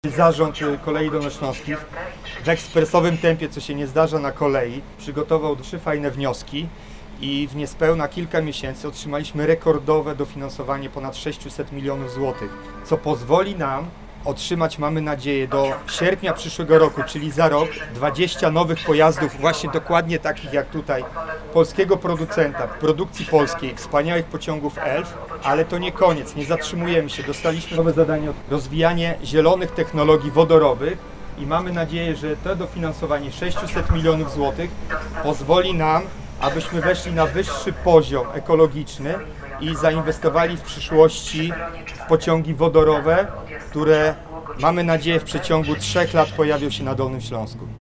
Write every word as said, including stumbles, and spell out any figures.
Zarząd Kolei Dolnośląskich w ekspresowym tempie, co się nie zdarza na kolei, przygotował trzy fajne wnioski i w niespełna kilka miesięcy otrzymaliśmy rekordowe dofinansowanie ponad sześćset milionów złotych, co pozwoli nam otrzymać, mamy nadzieję, do sierpnia przyszłego roku, czyli za rok, dwadzieścia nowych pojazdów, właśnie dokładnie takich jak tutaj, polskiego producenta, produkcji polskiej, wspaniałych pociągów Elf, ale to nie koniec, nie zatrzymujemy się. Dostaliśmy nowe zadanie, rozwijanie zielonych technologii wodorowych i mamy nadzieję, że to dofinansowanie sześćset milionów złotych pozwoli nam, abyśmy weszli na wyższy poziom ekologiczny i zainwestowali w przyszłości w pociągi wodorowe, które mamy nadzieję w przeciągu trzech lat pojawią się na Dolnym Śląsku.